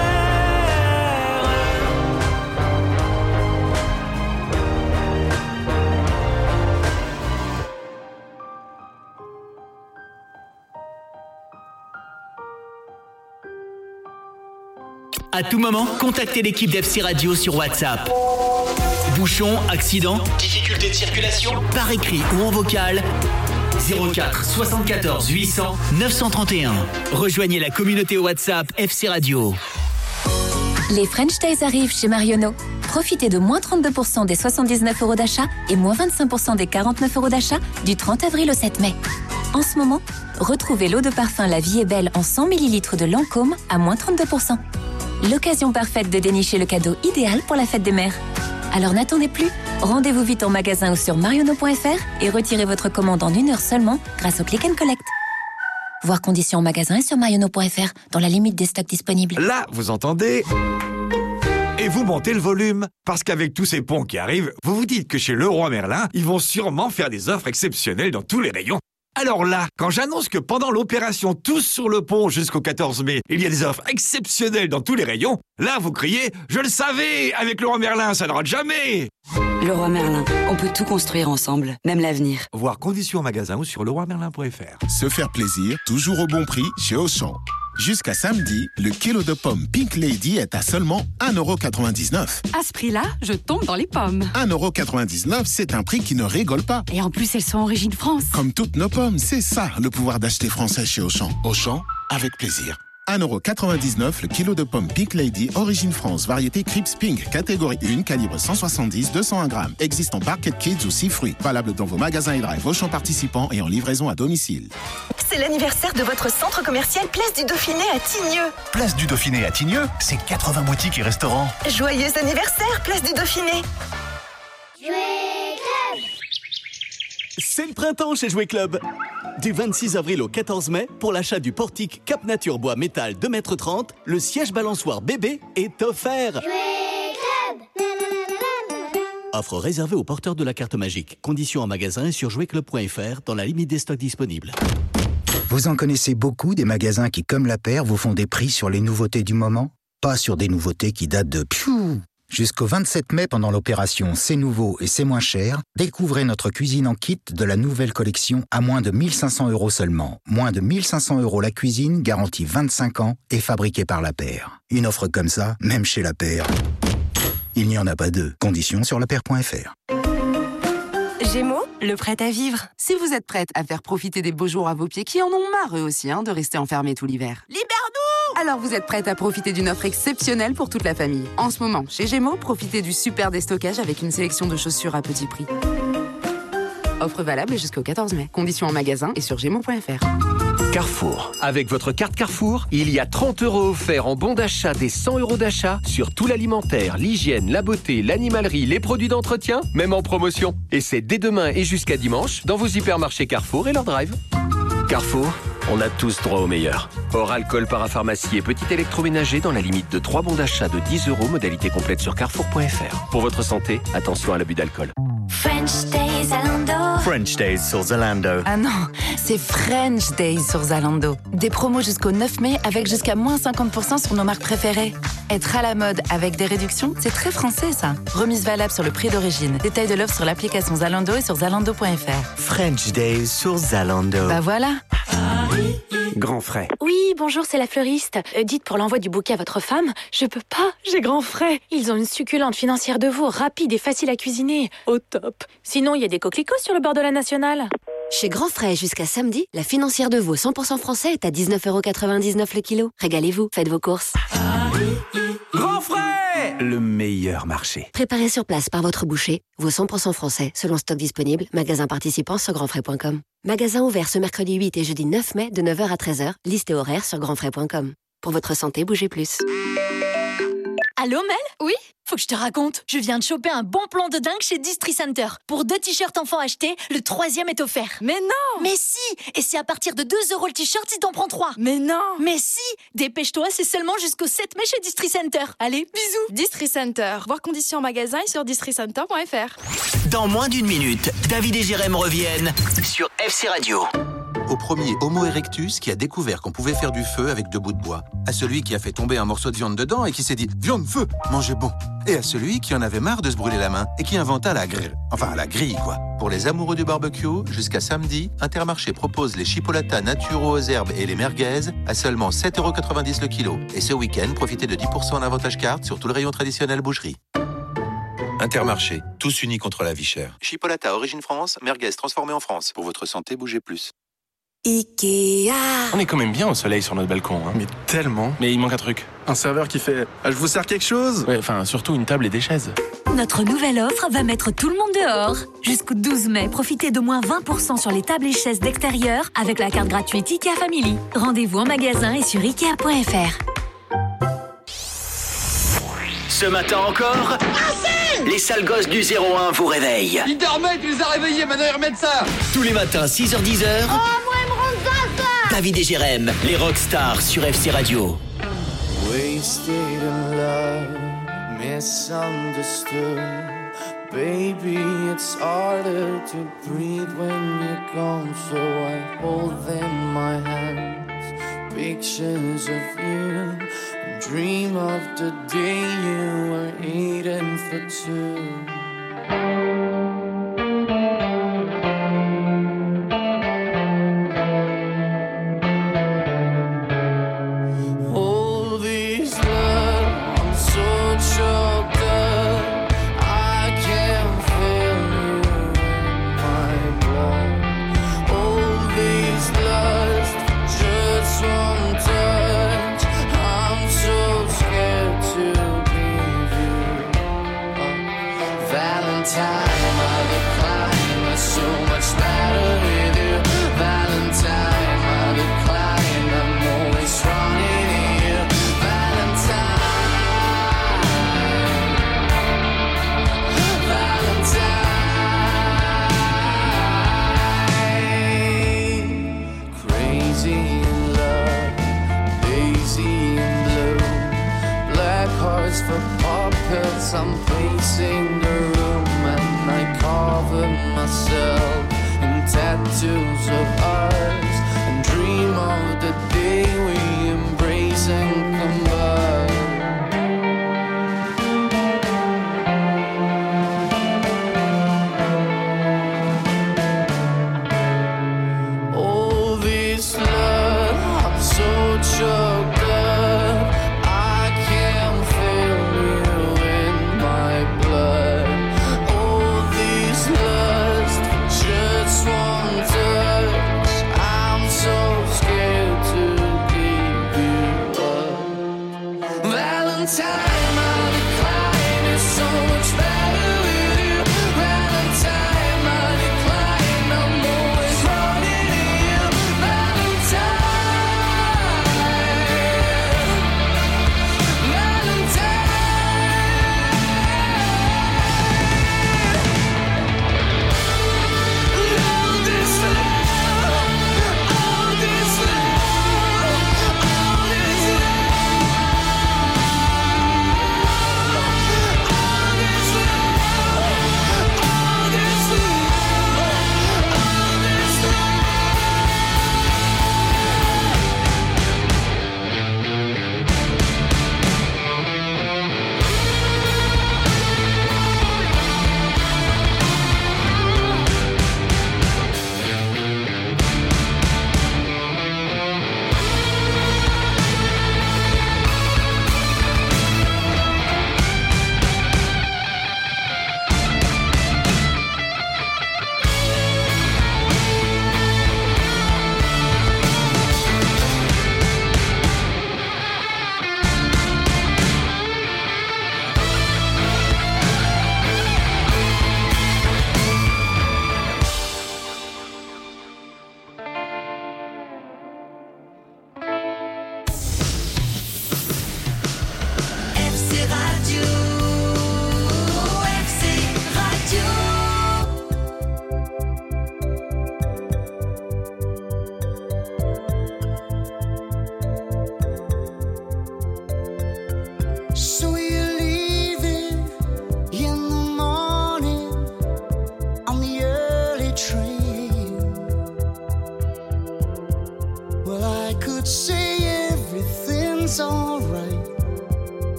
À tout moment, contactez l'équipe d'FC Radio sur WhatsApp. Bouchon, accident, difficulté de circulation, par écrit ou en vocal, 04 74 800 931. Rejoignez la communauté WhatsApp FC Radio. Les French Days arrivent chez Marionneau. Profitez de moins 32% des 79 € d'achat et moins 25% des 49 € d'achat du 30 avril au 7 mai. En ce moment, retrouvez l'eau de parfum La Vie est Belle en 100 ml de Lancôme à moins 32%. L'occasion parfaite de dénicher le cadeau idéal pour la fête des mères. Alors n'attendez plus, rendez-vous vite en magasin ou sur marionneau.fr et retirez votre commande en 1 heure seulement grâce au Click & Collect. Voir conditions en magasin et sur marionneau.fr dans la limite des stocks disponibles. Là, vous entendez ? Et vous montez le volume. Parce qu'avec tous ces ponts qui arrivent, vous vous dites que chez Leroy Merlin, ils vont sûrement faire des offres exceptionnelles dans tous les rayons. Alors là, quand j'annonce que pendant l'opération Tous sur le pont jusqu'au 14 mai, il y a des offres exceptionnelles dans tous les rayons, là vous criez « Je le savais, avec Leroy Merlin, ça ne rate jamais !» Leroy Merlin, on peut tout construire ensemble, même l'avenir. Voir conditions en magasin ou sur leroymerlin.fr. Se faire plaisir, toujours au bon prix chez Auchan. Jusqu'à samedi, le kilo de pommes Pink Lady est à seulement 1,99 €. À ce prix-là, je tombe dans les pommes. 1,99 €, c'est un prix qui ne rigole pas. Et en plus, elles sont origine France. Comme toutes nos pommes, c'est ça le pouvoir d'acheter français chez Auchan. Auchan, avec plaisir. 1,99 € le kilo de pommes Pink Lady, origine France, variété Crips Pink, catégorie 1, calibre 170-201 grammes. Existe en Barquette Kids ou 6 fruits. Valable dans vos magasins et drive Auchan participants et en livraison à domicile. C'est l'anniversaire de votre centre commercial Place du Dauphiné à Tignieux. Place du Dauphiné à Tignieux, c'est 80 boutiques et restaurants. Joyeux anniversaire, Place du Dauphiné. Jouer Club. C'est le printemps chez Jouer Club. Du 26 avril au 14 mai, pour l'achat du portique Cap Nature Bois Métal 2,30 m, le siège balançoire bébé est offert. Jouer Club. Offre réservée aux porteurs de la carte magique. Conditions en magasin et sur jouerclub.fr dans la limite des stocks disponibles. Vous en connaissez beaucoup des magasins qui, comme La Paire, vous font des prix sur les nouveautés du moment? Pas sur des nouveautés qui datent de Jusqu'au 27 mai, pendant l'opération C'est nouveau et c'est moins cher, découvrez notre cuisine en kit de la nouvelle collection à moins de 1 500 € seulement. Moins de 1 500 € la cuisine, garantie 25 ans et fabriquée par La Paire. Une offre comme ça, même chez La Paire, il n'y en a pas deux. Conditions sur lapaire.fr. Gémeaux, le prêt à vivre. Si vous êtes prête à faire profiter des beaux jours à vos pieds qui en ont marre eux aussi de rester enfermés tout l'hiver. Libère-nous! Alors vous êtes prête à profiter d'une offre exceptionnelle pour toute la famille. En ce moment, chez Gémeaux, profitez du super déstockage avec une sélection de chaussures à petit prix. Offre valable jusqu'au 14 mai. Conditions en magasin et sur gémeaux.fr. Carrefour. Avec votre carte Carrefour, il y a 30 € offerts en bon d'achat des 100 € d'achat sur tout l'alimentaire, l'hygiène, la beauté, l'animalerie, les produits d'entretien, même en promotion. Et c'est dès demain et jusqu'à dimanche dans vos hypermarchés Carrefour et leur drive. Carrefour, on a tous droit au meilleur. Hors alcool, parapharmacie et petit électroménager dans la limite de 3 bons d'achat de 10 €, modalité complète sur carrefour.fr. Pour votre santé, attention à l'abus d'alcool. French Days à Lando. French Days sur Zalando. Ah non, c'est French Days sur Zalando. Des promos jusqu'au 9 mai avec jusqu'à moins 50% sur nos marques préférées. Être à la mode avec des réductions, c'est très français ça. Remise valable sur le prix d'origine. Détail de l'offre sur l'application Zalando et sur zalando.fr. French Days sur Zalando. Bah voilà. Grand frais. Oui, bonjour, c'est la fleuriste. Dites pour l'envoi du bouquet à votre femme, je peux pas, j'ai grand frais. Ils ont une succulente financière de veau, rapide et facile à cuisiner. Au top. Sinon, il y a des coquelicots sur le bord de la Nationale. Chez Grand Frais, jusqu'à samedi, la financière de veau 100% français est à 19,99€ le kilo. Régalez-vous, faites vos courses. Grand frais, le meilleur marché. Préparé sur place par votre boucher, veau 100% français, selon stock disponible, magasin participant sur grandfrais.com. Magasin ouvert ce mercredi 8 et jeudi 9 mai de 9h à 13h, liste et horaire sur grandfrais.com. Pour votre santé, bougez plus. Allô Mel ? Oui ? Faut que je te raconte. Je viens de choper un bon plan de dingue chez Distri Center. Pour 2 t-shirts enfants achetés, le 3e est offert. Mais non ! Mais si ! Et c'est à partir de 2€ le t-shirt si t'en prends 3. Mais non ! Mais si ! Dépêche-toi, c'est seulement jusqu'au 7 mai chez Distri Center. Allez, bisous ! Distri Center. Voir conditions en magasin et sur districenter.fr. Dans moins d'une minute, David et Jérém reviennent sur FC Radio. Au premier Homo erectus qui a découvert qu'on pouvait faire du feu avec 2 bouts de bois. À celui qui a fait tomber un morceau de viande dedans et qui s'est dit « Viande, feu, mangez bon !» Et à celui qui en avait marre de se brûler la main et qui inventa la grille. Enfin, la grille, quoi. Pour les amoureux du barbecue, jusqu'à samedi, Intermarché propose les chipolatas naturaux aux herbes et les merguez à seulement 7,90€ le kilo. Et ce week-end, profitez de 10% en avantage carte sur tout le rayon traditionnel boucherie. Intermarché, tous unis contre la vie chère. Chipolata origine France, merguez transformée en France. Pour votre santé, bougez plus. Ikea. On est quand même bien au soleil sur notre balcon. Hein. Mais tellement. Mais il manque un truc. Un serveur qui fait « Je vous sers quelque chose ?» Ouais, enfin, surtout une table et des chaises. Notre nouvelle offre va mettre tout le monde dehors. Jusqu'au 12 mai, profitez de moins 20% sur les tables et chaises d'extérieur avec la carte gratuite Ikea Family. Rendez-vous en magasin et sur Ikea.fr. Ce matin encore, les sales gosses du 01 vous réveillent. Ils dormaient, tu les as réveillés, maintenant ils remettent ça. Tous les matins, 6h-10h. Oh, moi, ils me rendent ça. David et Jérém, les rockstars sur FC Radio. Wasted in love, misunderstood. Baby, it's harder to breathe when you're gone. So I hold in my hands pictures of you. Dream of the day you were eating for 2. All these love, I'm so choked up. I can't feel you in my blood. All these lust, just one touch. I'm so scared to leave you. Valentine, I decline. There's so much better with you. Valentine, I decline. I'm always running to you. Valentine, Valentine. Crazy in love, lazy in blue. Black hearts for pockets. I'm pacing the room and I cover myself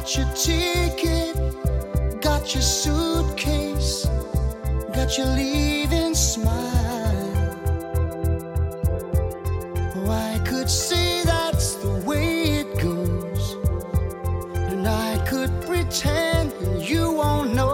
Got your ticket, got your suitcase, got your leaving smile. Oh, I could say that's the way it goes, and I could pretend you won't know.